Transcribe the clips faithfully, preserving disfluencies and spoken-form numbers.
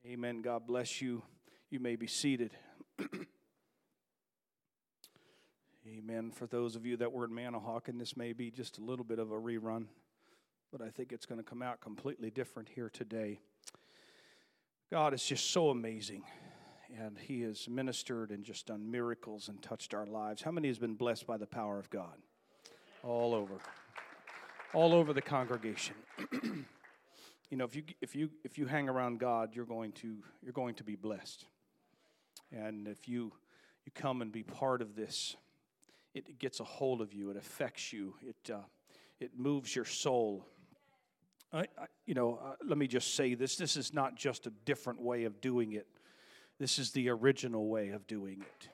Amen. God bless you. You may be seated. Amen. For those of you that were in Manahawkin, this may be just a little bit of a rerun, but I think it's going to come out completely different here today. God is just so amazing, and He has ministered and just done miracles and touched our lives. How many has been blessed by the power of God? All over. All over the congregation. You know, if you if you if you hang around God, you're going to you're going to be blessed. And if you you come and be part of this, it gets a hold of you. It affects you. It uh, it moves your soul. I, I, you know, uh, let me just say this: this is not just a different way of doing it. This is the original way of doing it.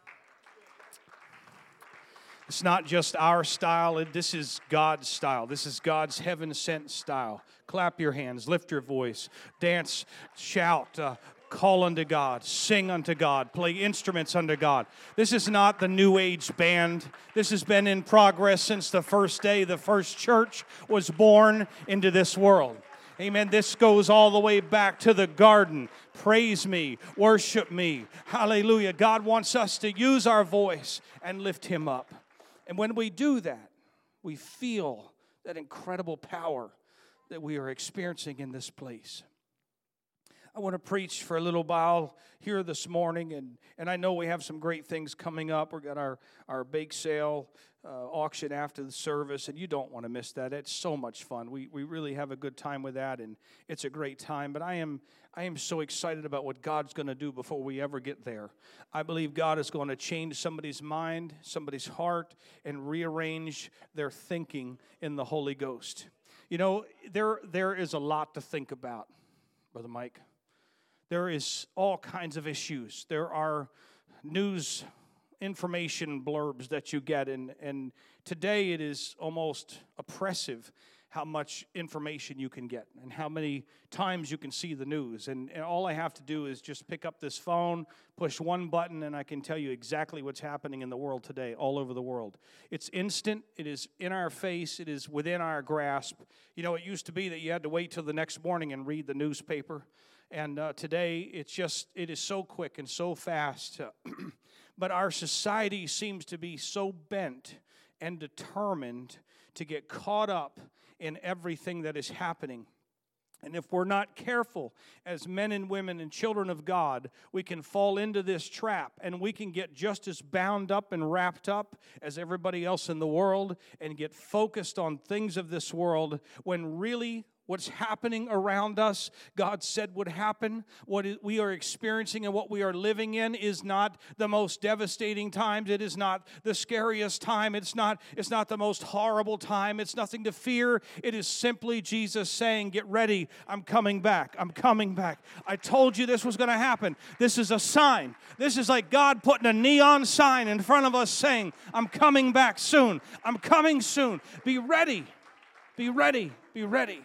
It's not just our style. This is God's style. This is God's heaven-sent style. Clap your hands. Lift your voice. Dance. Shout. Uh, call unto God. Sing unto God. Play instruments unto God. This is not the New Age band. This has been in progress since the first day the first church was born into this world. Amen. This goes all the way back to the garden. Praise me. Worship me. Hallelujah. God wants us to use our voice and lift Him up. And when we do that, we feel that incredible power that we are experiencing in this place. I want to preach for a little while here this morning, and, and I know we have some great things coming up. We've got our, our bake sale uh, auction after the service, and you don't want to miss that. It's so much fun. We we really have a good time with that, and it's a great time. But I am I am so excited about what God's going to do before we ever get there. I believe God is going to change somebody's mind, somebody's heart, and rearrange their thinking in the Holy Ghost. You know, there there is a lot to think about, Brother Mike. There is all kinds of issues. There are news information blurbs that you get, and, and today it is almost oppressive how much information you can get and how many times you can see the news. And, and all I have to do is just pick up this phone, push one button, and I can tell you exactly what's happening in the world today, all over the world. It's instant. It is in our face. It is within our grasp. You know, it used to be that you had to wait till the next morning and read the newspaper. And uh, today, it's just, it is so quick and so fast. But our society seems to be so bent and determined to get caught up in everything that is happening. And if we're not careful as men and women and children of God, we can fall into this trap, and we can get just as bound up and wrapped up as everybody else in the world and get focused on things of this world when really what's happening around us, God said would happen. What we are experiencing and what we are living in is not the most devastating times. It is not the scariest time. It's not, it's not the most horrible time. It's nothing to fear. It is simply Jesus saying, get ready. I'm coming back. I'm coming back. I told you this was going to happen. This is a sign. This is like God putting a neon sign in front of us saying, I'm coming back soon. I'm coming soon. Be ready. Be ready. Be ready.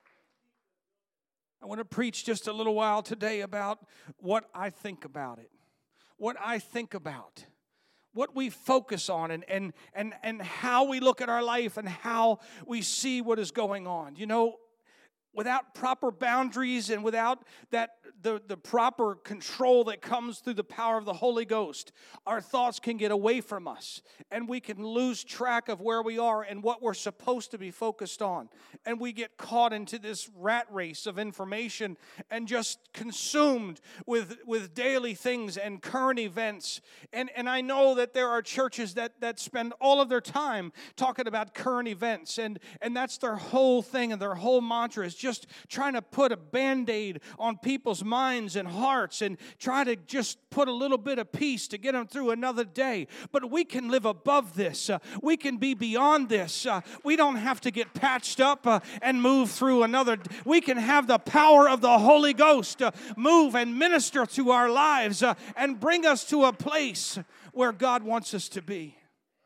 I want to preach just a little while today about what I think about it, what I think about, what we focus on, and and and and how we look at our life and how we see what is going on. You know, without proper boundaries and without that the, the proper control that comes through the power of the Holy Ghost, our thoughts can get away from us, and we can lose track of where we are and what we're supposed to be focused on. And we get caught into this rat race of information and just consumed with, with daily things and current events. And, and I know that there are churches that, that spend all of their time talking about current events, and, and that's their whole thing, and their whole mantra is just trying to put a Band-Aid on people's minds and hearts and try to just put a little bit of peace to get them through another day. But we can live above this. Uh, we can be beyond this. Uh, we don't have to get patched up uh, and move through another. We can have the power of the Holy Ghost uh, move and minister to our lives uh, and bring us to a place where God wants us to be.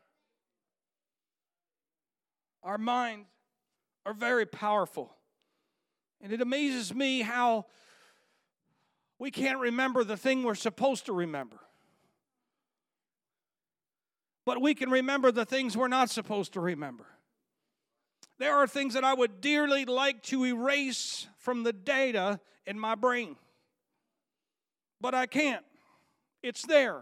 Our minds are very powerful. And it amazes me how we can't remember the thing we're supposed to remember. But we can remember the things we're not supposed to remember. There are things that I would dearly like to erase from the data in my brain. but I can't. It's there.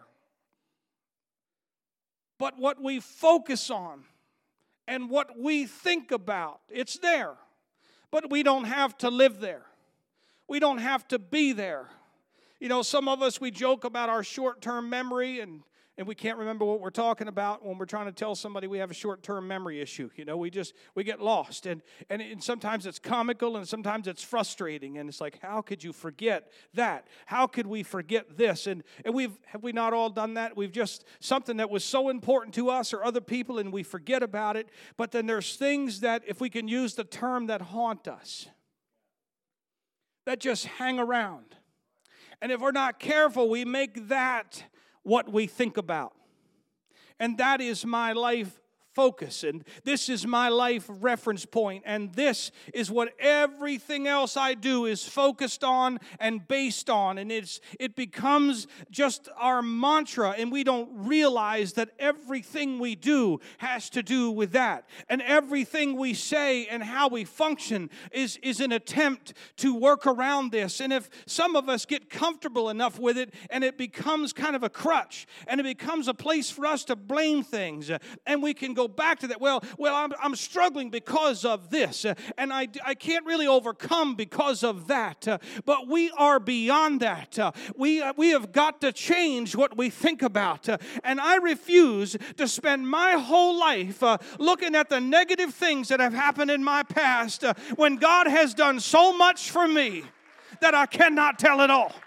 But what we focus on and what we think about, it's there. But we don't have to live there. We don't have to be there. You know, some of us, we joke about our short-term memory, and, and we can't remember what we're talking about when we're trying to tell somebody we have a short-term memory issue. You know, we just, we get lost. And, and, and sometimes it's comical, and sometimes it's frustrating. And it's like, how could you forget that? How could we forget this? And, and we've, have we not all done that? We've just, something that was so important to us or other people, and we forget about it. But then there's things that, if we can use the term, that haunt us, that just hang around. And if we're not careful, we make that what we think about. And that is my life focus. And this is my life reference point. And this is what everything else I do is focused on and based on. And it's it becomes just our mantra. And we don't realize that everything we do has to do with that. And everything we say and how we function is, is an attempt to work around this. And if some of us get comfortable enough with it, and it becomes kind of a crutch, and it becomes a place for us to blame things, and we can go back to that. Well, well, I'm, I'm struggling because of this, uh, and I, I can't really overcome because of that. Uh, but we are beyond that. Uh, we uh, we have got to change what we think about. Uh, and I refuse to spend my whole life uh, looking at the negative things that have happened in my past uh, when God has done so much for me that I cannot tell it all.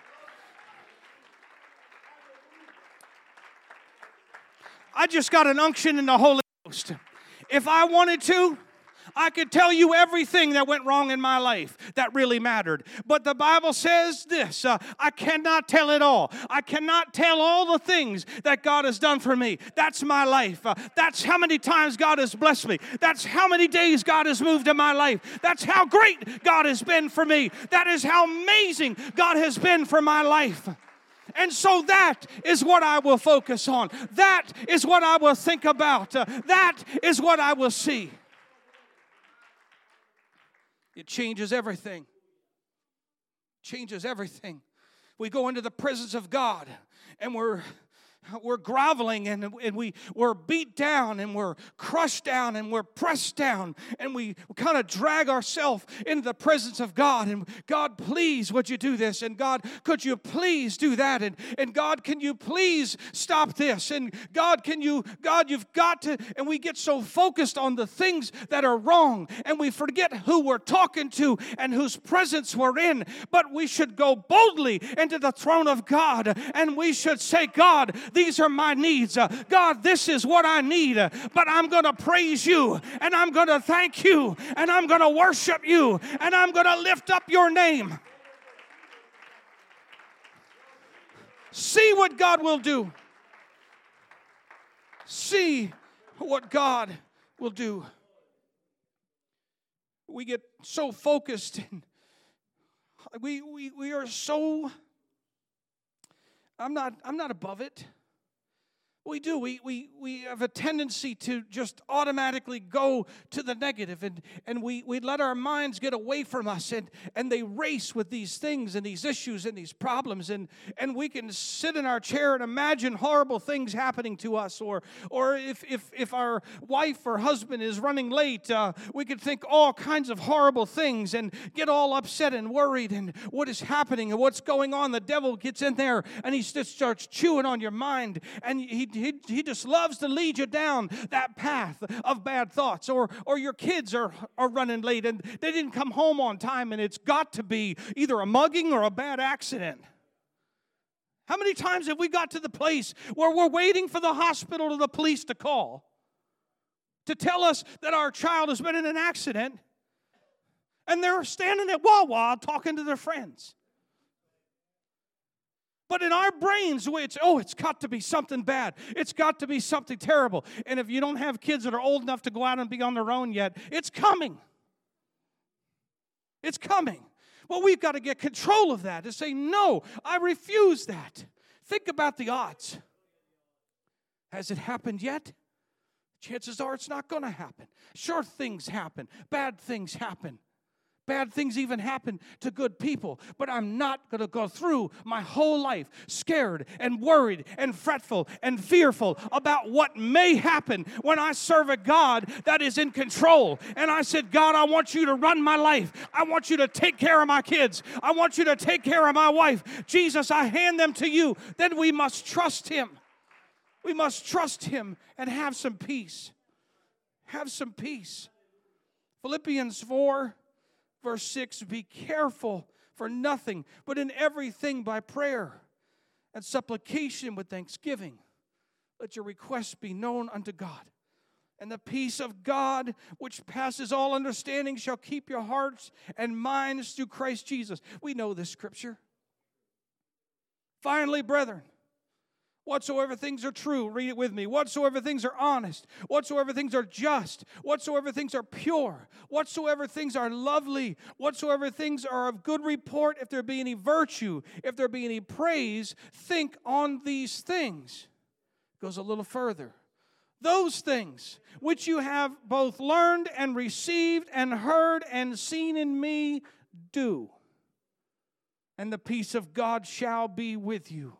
I just got an unction in the Holy Ghost. If I wanted to, I could tell you everything that went wrong in my life that really mattered. But the Bible says this, uh, I cannot tell it all. I cannot tell all the things that God has done for me. That's my life. Uh, that's how many times God has blessed me. That's how many days God has moved in my life. That's how great God has been for me. That is how amazing God has been for my life. And so that is what I will focus on. That is what I will think about. Uh, that is what I will see. It changes everything. Changes everything. We go into the presence of God and we're We're groveling and, and we, we're beat down and we're crushed down and we're pressed down and we kind of drag ourselves into the presence of God. And God, please, would you do this? And God, could you please do that? And, and God, can you please stop this? And God, can you, God, you've got to, and we get so focused on the things that are wrong and we forget who we're talking to and whose presence we're in. But we should go boldly into the throne of God and we should say, God, these are my needs. Uh, God, this is what I need. Uh, but I'm going to praise you, and I'm going to thank you, and I'm going to worship you, and I'm going to lift up your name. See what God will do. See what God will do. We get so focused, and we, we, we are so... I'm not, I'm not above it. We do. We, we, we have a tendency to just automatically go to the negative, and, and we, we let our minds get away from us, and, and they race with these things and these issues and these problems, and, and we can sit in our chair and imagine horrible things happening to us, or, or if, if, if our wife or husband is running late, uh, we could think all kinds of horrible things and get all upset and worried, and what is happening and what's going on. The devil gets in there, and he just starts chewing on your mind, and he He, he just loves to lead you down that path of bad thoughts. Or, or your kids are, are running late and they didn't come home on time, and it's got to be either a mugging or a bad accident. How many times have we got to the place where we're waiting for the hospital or the police to call to tell us that our child has been in an accident, and they're standing at Wawa talking to their friends? But in our brains, it's, oh, it's got to be something bad. It's got to be something terrible. And if you don't have kids that are old enough to go out and be on their own yet, it's coming. It's coming. Well, we've got to get control of that, to say, no, I refuse that. Think about the odds. Has it happened yet? Chances are it's not going to happen. Sure, things happen. Bad things happen. bad things even happen to good people. But I'm not going to go through my whole life scared and worried and fretful and fearful about what may happen when I serve a God that is in control. And I said, God, I want you to run my life. I want you to take care of my kids. I want you to take care of my wife. Jesus, I hand them to you. Then we must trust him. We must trust him and have some peace. Have some peace. Philippians four, verse six, be careful for nothing, but in everything by prayer and supplication with thanksgiving. Let your requests be known unto God. And the peace of God, which passes all understanding, shall keep your hearts and minds through Christ Jesus. We know this scripture. Finally, brethren, whatsoever things are true, read it with me. Whatsoever things are honest, whatsoever things are just, whatsoever things are pure, whatsoever things are lovely, whatsoever things are of good report, if there be any virtue, if there be any praise, think on these things. Goes a little further. Those things which you have both learned and received and heard and seen in me, do. And the peace of God shall be with you.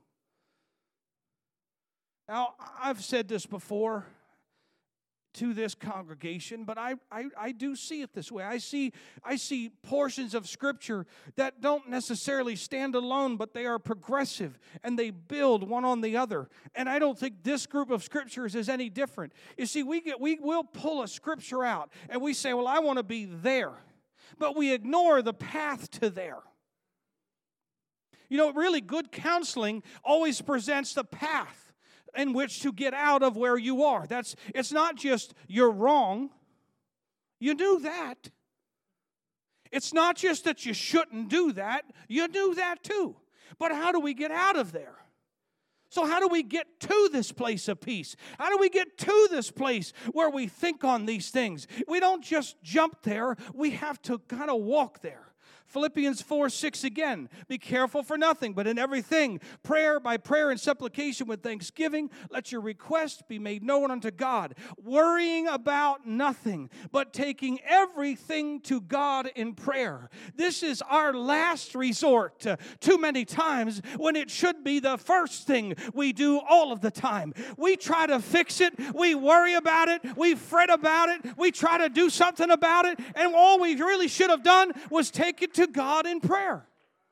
Now, I've said this before to this congregation, but I, I, I do see it this way. I see, I see portions of Scripture that don't necessarily stand alone, but they are progressive, and they build one on the other. And I don't think this group of Scriptures is any different. You see, we get, we will pull a Scripture out, and we say, well, I want to be there. But we ignore the path to there. You know, really good counseling always presents the path in which to get out of where you are. That's, it's not just you're wrong. You knew that. It's not just that you shouldn't do that. You knew that too. But how do we get out of there? So how do we get to this place of peace? How do we get to this place where we think on these things? We don't just jump there. We have to kind of walk there. Philippians four six again, be careful for nothing, but in everything, prayer by prayer and supplication with thanksgiving, let your request be made known unto God, worrying about nothing, but taking everything to God in prayer. This is our last resort uh, too many times when it should be the first thing we do all of the time. We try to fix it, we worry about it, we fret about it, we try to do something about it, and all we really should have done was take it to God in prayer.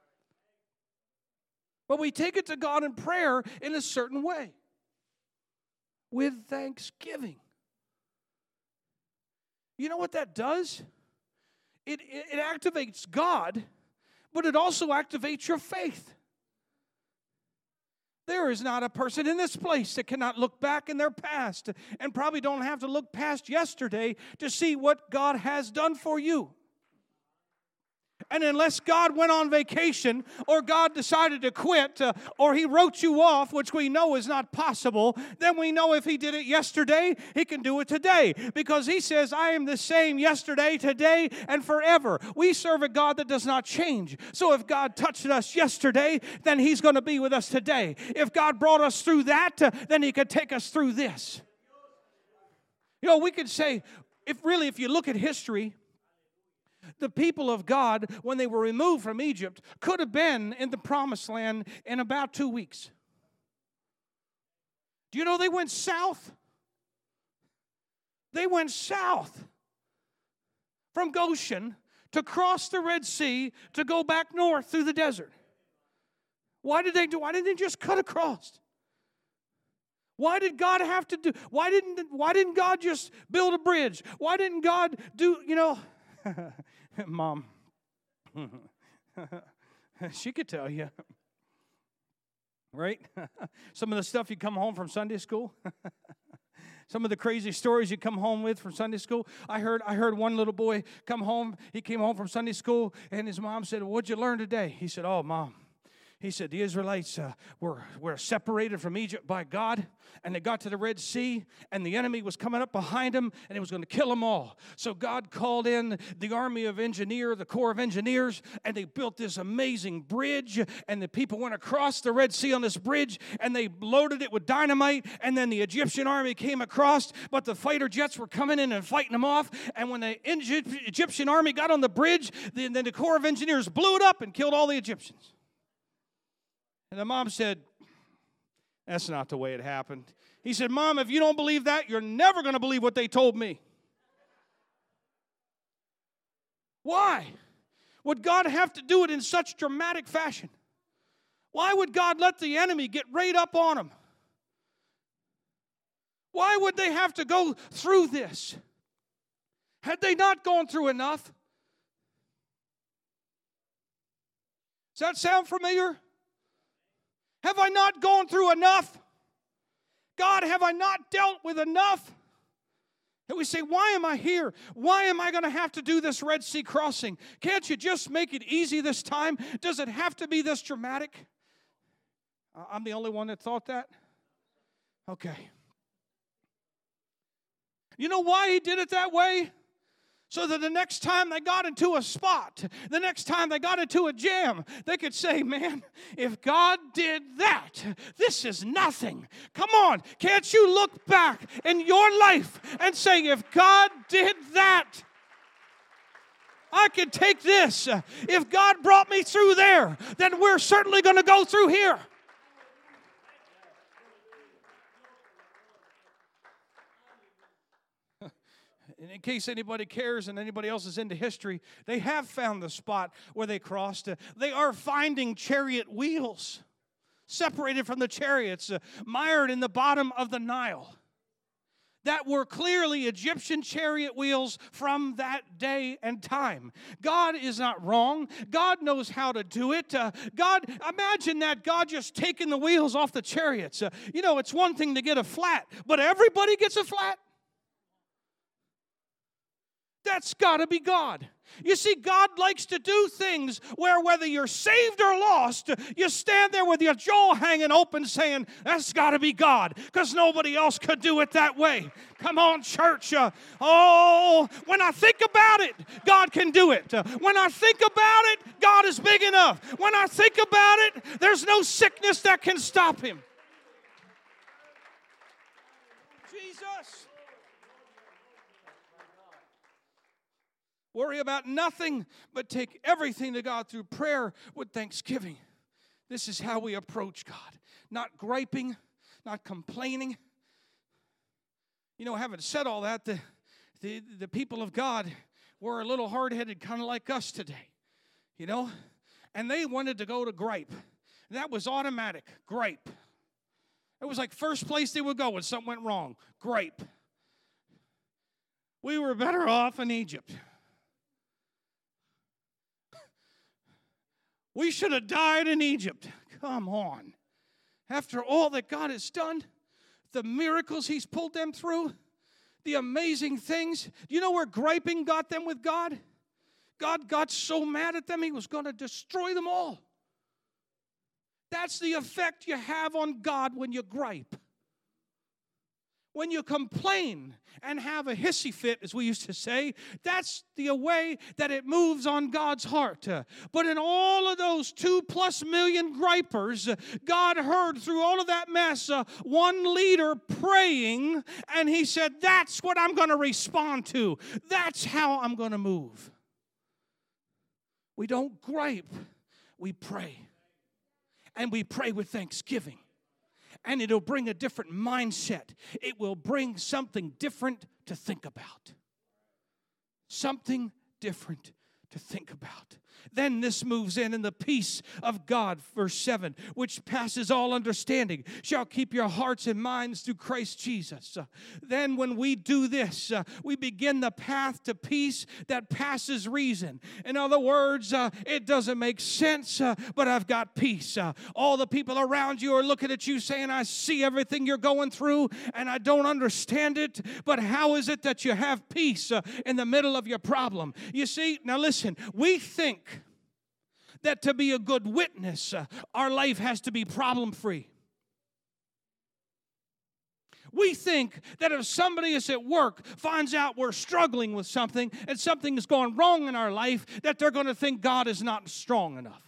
But we take it to God in prayer in a certain way, with thanksgiving. You know what that does? It, it, it activates God, but it also activates your faith. There is not a person in this place that cannot look back in their past and probably don't have to look past yesterday to see what God has done for you. And unless God went on vacation or God decided to quit uh, or he wrote you off, which we know is not possible, then we know if he did it yesterday, he can do it today. Because he says, I am the same yesterday, today, and forever. We serve a God that does not change. So if God touched us yesterday, then he's going to be with us today. If God brought us through that, uh, then he could take us through this. You know, we could say, if really, if you look at history, the people of God, when they were removed from Egypt, could have been in the promised land in about two weeks. Do you know they went south? They went south from Goshen to cross the Red Sea to go back north through the desert. Why did they do? Why didn't they just cut across? Why did God have to do? Why didn't? Why didn't God just build a bridge? Why didn't God do? You know. Mom, she could tell you, right? Some of the stuff you come home from Sunday school, some of the crazy stories you come home with from Sunday school. I heard, I heard one little boy come home. He came home from Sunday school, and his mom said, "What'd you learn today?" He said, "Oh, Mom," He said the Israelites uh, were, were separated from Egypt by God, and they got to the Red Sea, and the enemy was coming up behind them, and he was going to kill them all. So God called in the army of engineers, the Corps of Engineers, and they built this amazing bridge, and the people went across the Red Sea on this bridge, and they loaded it with dynamite, and then the Egyptian army came across, but the fighter jets were coming in and fighting them off, and when the Egyptian army got on the bridge, then the Corps of Engineers blew it up and killed all the Egyptians. And the mom said, that's not the way it happened. He said, Mom, if you don't believe that, you're never going to believe what they told me. Why would God have to do it in such dramatic fashion? Why would God let the enemy get right up on them? Why would they have to go through this? Had they not gone through enough? Does that sound familiar? Have I not gone through enough? God, have I not dealt with enough? And we say, why am I here? Why am I going to have to do this Red Sea crossing? Can't you just make it easy this time? Does it have to be this dramatic? I'm the only one that thought that? Okay. You know why he did it that way? So that the next time they got into a spot, the next time they got into a jam, they could say, man, if God did that, this is nothing. Come on, can't you look back in your life and say, if God did that, I can take this. If God brought me through there, then we're certainly going to go through here. And in case anybody cares and anybody else is into history, they have found the spot where they crossed. They are finding chariot wheels separated from the chariots, uh, mired in the bottom of the Nile. That were clearly Egyptian chariot wheels from that day and time. God is not wrong. God knows how to do it. Uh, God, imagine that God just taking the wheels off the chariots. Uh, you know, it's one thing to get a flat, but everybody gets a flat. That's got to be God. You see, God likes to do things where whether you're saved or lost, you stand there with your jaw hanging open saying, that's got to be God, because nobody else could do it that way. Come on, church. Uh, oh, when I think about it, God can do it. Uh, when I think about it, God is big enough. When I think about it, there's no sickness that can stop him. Jesus. Worry about nothing, but take everything to God through prayer with thanksgiving. This is how we approach God. Not griping, not complaining. You know, having said all that, the, the, the people of God were a little hard-headed, kind of like us today. You know? And they wanted to go to gripe. That was automatic, gripe. It was like first place they would go when something went wrong, gripe. We were better off in Egypt. We should have died in Egypt. Come on. After all that God has done, the miracles he's pulled them through, the amazing things. You know where griping got them with God? God got so mad at them, he was going to destroy them all. That's the effect you have on God when you gripe. When you complain and have a hissy fit, as we used to say, that's the way that it moves on God's heart. But in all of those two plus million gripers, God heard through all of that mess uh, one leader praying, and he said, that's what I'm going to respond to. That's how I'm going to move. We don't gripe, we pray. And we pray with thanksgiving. And it'll bring a different mindset. It will bring something different to think about. Something different to think about. Then this moves in, and the peace of God, verse seven, which passes all understanding, shall keep your hearts and minds through Christ Jesus. Uh, then when we do this, uh, we begin the path to peace that passes reason. In other words, uh, it doesn't make sense, uh, but I've got peace. Uh, all the people around you are looking at you saying, I see everything you're going through, and I don't understand it, but how is it that you have peace uh, in the middle of your problem? You see, now listen, we think that to be a good witness, uh, our life has to be problem-free. We think that if somebody is at work, finds out we're struggling with something, and something is going wrong in our life, that they're going to think God is not strong enough.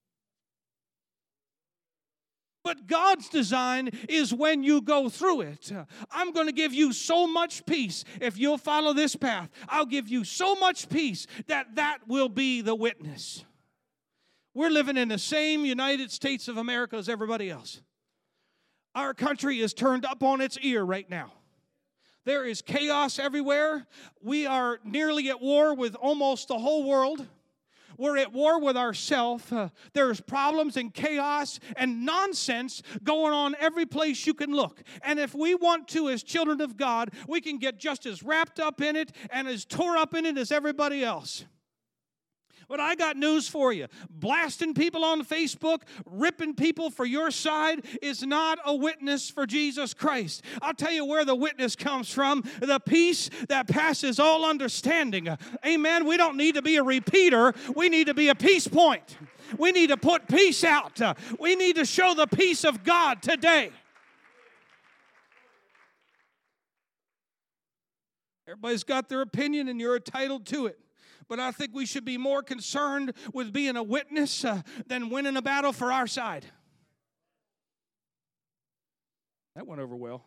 But God's design is when you go through it. I'm going to give you so much peace if you'll follow this path. I'll give you so much peace that that will be the witness. We're living in the same United States of America as everybody else. Our country is turned up on its ear right now. There is chaos everywhere. We are nearly at war with almost the whole world. We're at war with ourselves. Uh, there's problems and chaos and nonsense going on every place you can look. And if we want to, as children of God, we can get just as wrapped up in it and as tore up in it as everybody else. But I got news for you. Blasting people on Facebook, ripping people for your side is not a witness for Jesus Christ. I'll tell you where the witness comes from. The peace that passes all understanding. Amen. We don't need to be a repeater. We need to be a peace point. We need to put peace out. We need to show the peace of God today. Everybody's got their opinion and you're entitled to it. But I think we should be more concerned with being a witness uh, than winning a battle for our side. That went over well.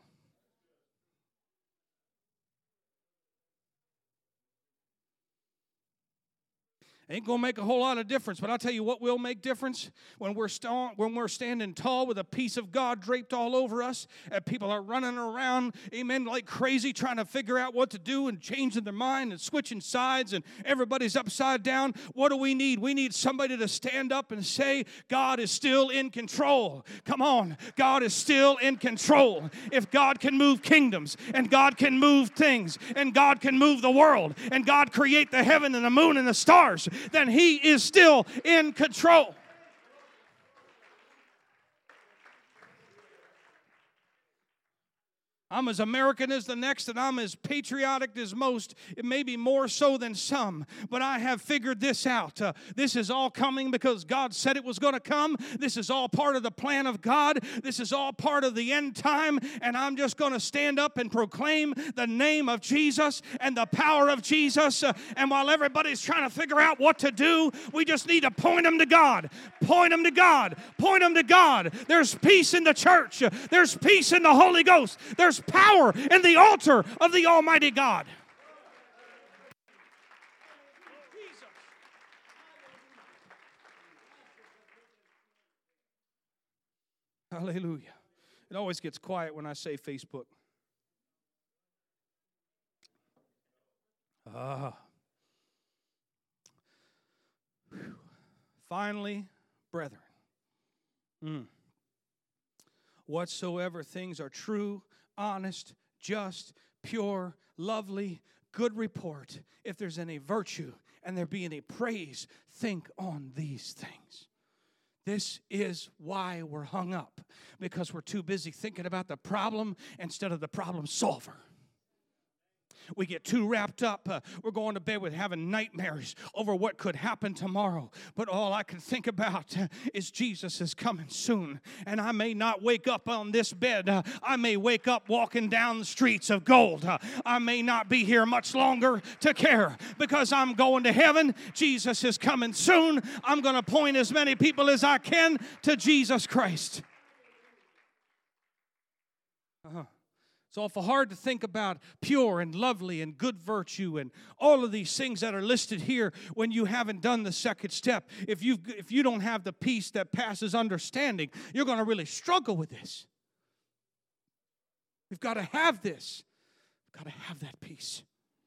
Ain't going to make a whole lot of difference, but I'll tell you what will make difference when we're, st- when we're standing tall with a peace of God draped all over us, and people are running around, amen, like crazy, trying to figure out what to do and changing their mind and switching sides, and everybody's upside down. What do we need? We need somebody to stand up and say, God is still in control. Come on, God is still in control. If God can move kingdoms, and God can move things, and God can move the world, and God create the heaven and the moon and the stars, then He is still in control. I'm as American as the next, and I'm as patriotic as most, maybe more so than some. But I have figured this out. Uh, this is all coming because God said it was going to come. This is all part of the plan of God. This is all part of the end time. And I'm just going to stand up and proclaim the name of Jesus and the power of Jesus. Uh, and while everybody's trying to figure out what to do, we just need to point them to God. Point them to God. Point them to God. There's peace in the church. There's peace in the Holy Ghost. There's power in the altar of the Almighty God. Hallelujah. It always gets quiet when I say Facebook. Ah. Whew. Finally, brethren, mm. whatsoever things are true, honest, just, pure, lovely, good report, if there's any virtue and there be any praise, think on these things. This is why we're hung up, because we're too busy thinking about the problem instead of the problem solver. We get too wrapped up. Uh, we're going to bed with having nightmares over what could happen tomorrow. But all I can think about uh, is Jesus is coming soon. And I may not wake up on this bed. Uh, I may wake up walking down the streets of gold. Uh, I may not be here much longer to care because I'm going to heaven. Jesus is coming soon. I'm going to point as many people as I can to Jesus Christ. Uh-huh. It's awful hard to think about pure and lovely and good virtue and all of these things that are listed here when you haven't done the second step. If you if you don't have the peace that passes understanding, you're going to really struggle with this. We've got to have this. We've got to have that peace.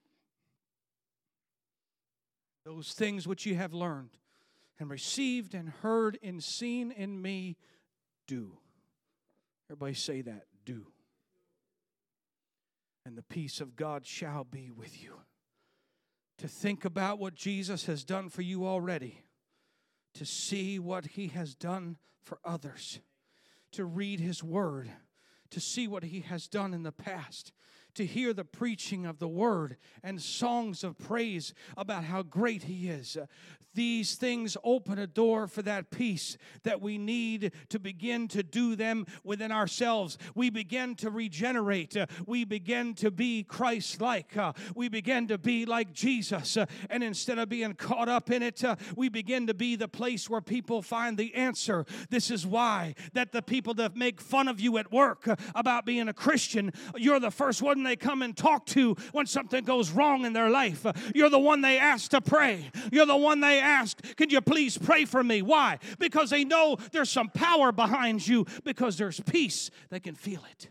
Those things which you have learned and received and heard and seen in me, do. Everybody say that, do. And the peace of God shall be with you. To think about what Jesus has done for you already. To see what He has done for others. To read His Word. To see what He has done in the past. to hear the preaching of the Word and songs of praise about how great He is. These things open a door for that peace that we need to begin to do them within ourselves. We begin to regenerate. Uh, we begin to be Christ-like. Uh, we begin to be like Jesus. Uh, and instead of being caught up in it, uh, we begin to be the place where people find the answer. This is why that the people that make fun of you at work uh, about being a Christian, you're the first one they come and talk to when something goes wrong in their life. Uh, you're the one they ask to pray. You're the one they ask, can you please pray for me? Why? Because they know there's some power behind you, because there's peace. They can feel it.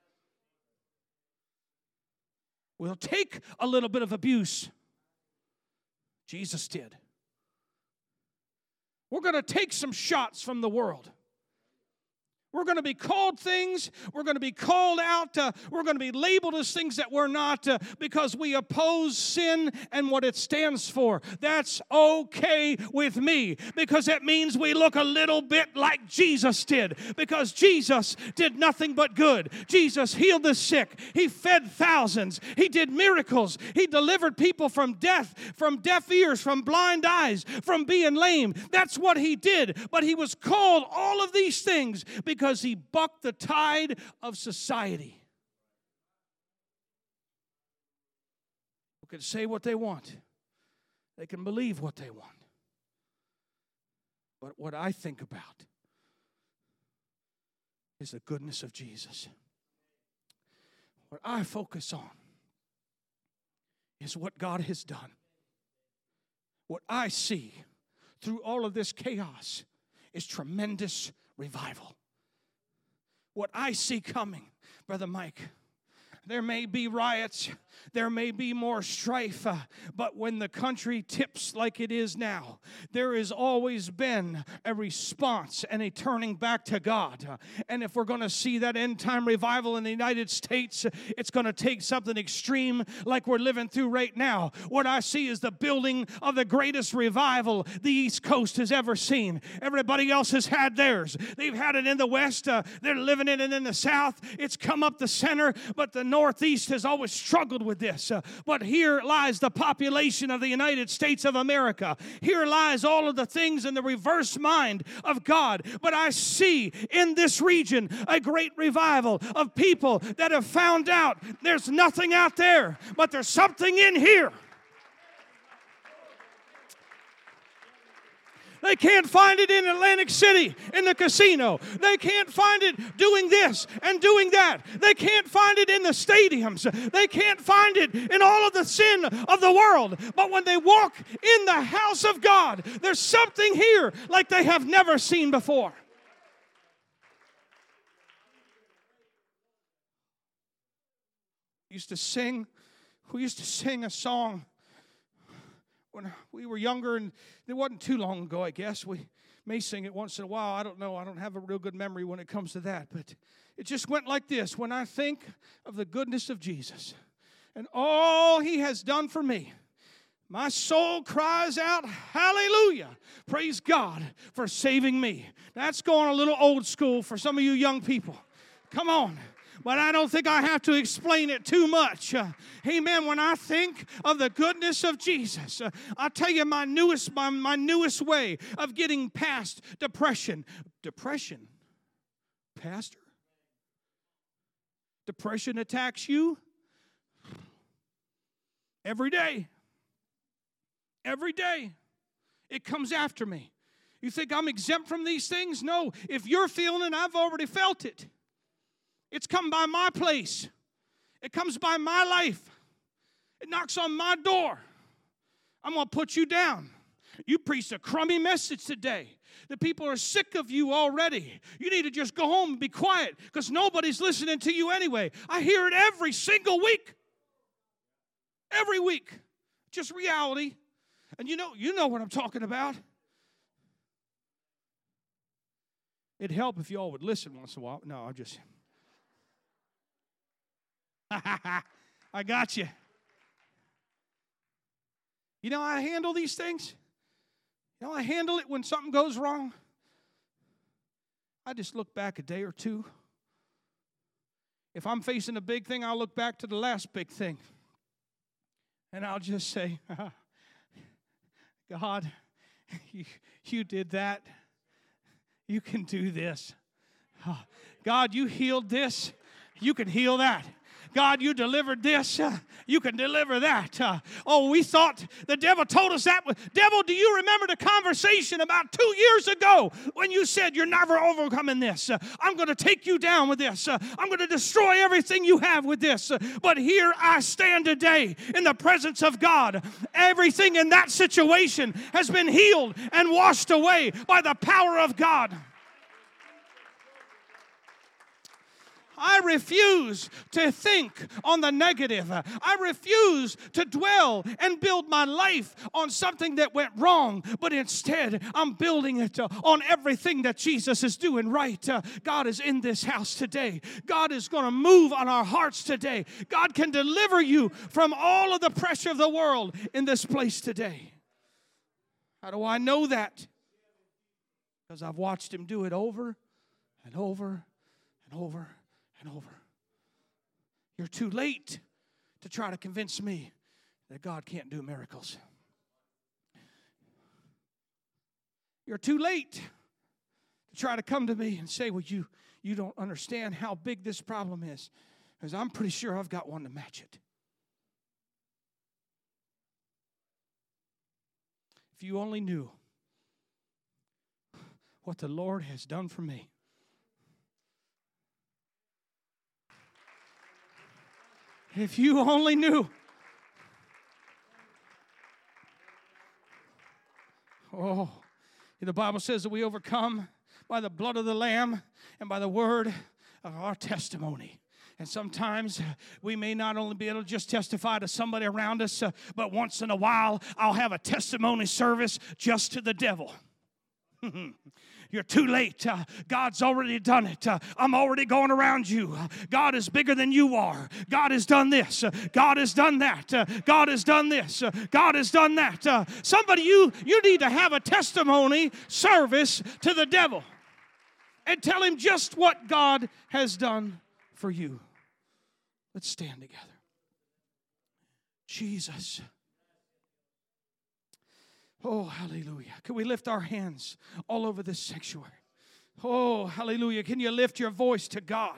We'll take a little bit of abuse. Jesus did. We're going to take some shots from the world. We're going to be called things. We're going to be called out. Uh, we're going to be labeled as things that we're not uh, because we oppose sin and what it stands for. That's okay with me because it means we look a little bit like Jesus did, because Jesus did nothing but good. Jesus healed the sick. He fed thousands. He did miracles. He delivered people from death, from deaf ears, from blind eyes, from being lame. That's what He did. But He was called all of these things because Because He bucked the tide of society. People can say what they want. They can believe what they want. But what I think about is the goodness of Jesus. What I focus on is what God has done. What I see through all of this chaos is tremendous revival. What I see coming, Brother Mike, there may be riots, there may be more strife, uh, but when the country tips like it is now, there has always been a response and a turning back to God. Uh, and if we're going to see that end-time revival in the United States, it's going to take something extreme like we're living through right now. What I see is the building of the greatest revival the East Coast has ever seen. Everybody else has had theirs. They've had it in the West. Uh, they're living in it in the South. It's come up the center, but the Northeast has always struggled with this. Uh, but here lies the population of the United States of America. Here lies all of the things in the reverse mind of God. But I see in this region a great revival of people that have found out there's nothing out there, but there's something in here. They can't find it in Atlantic City in the casino. They can't find it doing this and doing that. They can't find it in the stadiums. They can't find it in all of the sin of the world. But when they walk in the house of God, there's something here like they have never seen before. We used to sing, we used to sing a song when we were younger, and it wasn't too long ago, I guess. We may sing it once in a while. I don't know. I don't have a real good memory when it comes to that. But it just went like this. When I think of the goodness of Jesus and all He has done for me, my soul cries out, hallelujah. Praise God for saving me. That's going a little old school for some of you young people. Come on. But I don't think I have to explain it too much. Uh, amen. When I think of the goodness of Jesus, uh, I'll tell you my newest, my, my newest way of getting past depression. Depression? Pastor? Depression attacks you every day. Every day. It comes after me. You think I'm exempt from these things? No. If you're feeling it, I've already felt it. It's come by my place. It comes by my life. It knocks on my door. I'm going to put you down. You preached a crummy message today. The people are sick of you already. You need to just go home and be quiet because nobody's listening to you anyway. I hear it every single week. Every week. Just reality. And you know, you know what I'm talking about. It'd help if you all would listen once in a while. No, I'm just... I got you. You know how I handle these things? You know, I handle it when something goes wrong. I just look back a day or two. If I'm facing a big thing, I'll look back to the last big thing. And I'll just say, God, you, you did that. You can do this. God, you healed this. You can heal that. God, you delivered this. Uh, you can deliver that. Uh, oh, we thought the devil told us that. Devil, do you remember the conversation about two years ago when you said you're never overcoming this? Uh, I'm going to take you down with this. Uh, I'm going to destroy everything you have with this. Uh, but here I stand today in the presence of God. Everything in that situation has been healed and washed away by the power of God. I refuse to think on the negative. I refuse to dwell and build my life on something that went wrong, but instead I'm building it on everything that Jesus is doing right. God is in this house today. God is going to move on our hearts today. God can deliver you from all of the pressure of the world in this place today. How do I know that? Because I've watched Him do it over and over and over. And over. You're too late to try to convince me that God can't do miracles. You're too late to try to come to me and say, well, you, you don't understand how big this problem is. Because I'm pretty sure I've got one to match it. If you only knew what the Lord has done for me. If you only knew. Oh, the Bible says that we overcome by the blood of the Lamb and by the word of our testimony. And sometimes we may not only be able to just testify to somebody around us, uh, but once in a while I'll have a testimony service just to the devil. You're too late. Uh, God's already done it. Uh, I'm already going around you. Uh, God is bigger than you are. God has done this. Uh, God has done that. Uh, God has done this. Uh, God has done that. Uh, somebody, you, you need to have a testimony service to the devil and tell him just what God has done for you. Let's stand together. Jesus. Oh, hallelujah. Can we lift our hands all over this sanctuary? Oh, hallelujah. Can you lift your voice to God?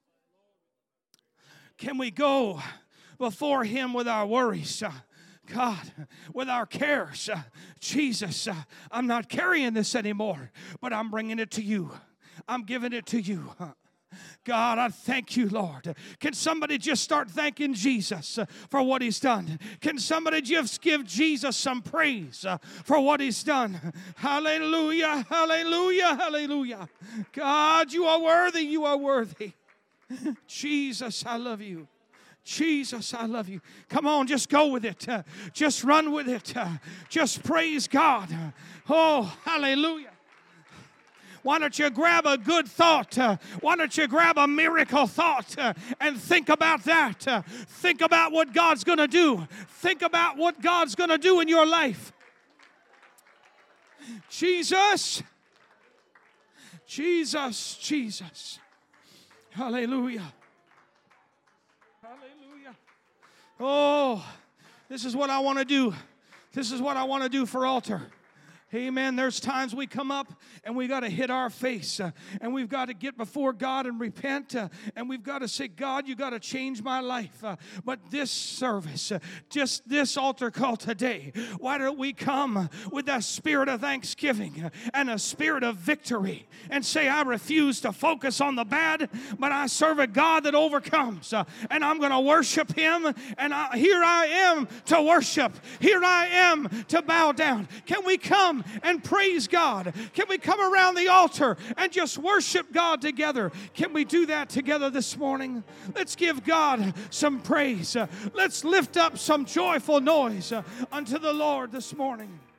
Can we go before Him with our worries? Uh, God, with our cares. Uh, Jesus, uh, I'm not carrying this anymore, but I'm bringing it to you. I'm giving it to you. God, I thank you, Lord. Can somebody just start thanking Jesus uh, for what He's done? Can somebody just give Jesus some praise uh, for what He's done? Hallelujah, hallelujah, hallelujah. God, you are worthy, you are worthy. Jesus, I love you. Jesus, I love you. Come on, just go with it. Uh, just run with it. Uh, just praise God. Oh, hallelujah. Why don't you grab a good thought? Uh, why don't you grab a miracle thought uh, and think about that? Uh, think about what God's going to do. Think about what God's going to do in your life. Jesus. Jesus. Jesus. Hallelujah. Hallelujah. Oh, this is what I want to do. This is what I want to do for altar. Amen. There's times we come up and we got to hit our face uh, and we've got to get before God and repent uh, and we've got to say, God, you got to change my life. Uh, but this service, uh, just this altar call today, why don't we come with that spirit of thanksgiving and a spirit of victory and say, I refuse to focus on the bad, but I serve a God that overcomes uh, and I'm going to worship Him. And I, here I am to worship. Here I am to bow down. Can we come and praise God? Can we come around the altar and just worship God together? Can we do that together this morning? Let's give God some praise. Uh, let's lift up some joyful noise uh, unto the Lord this morning.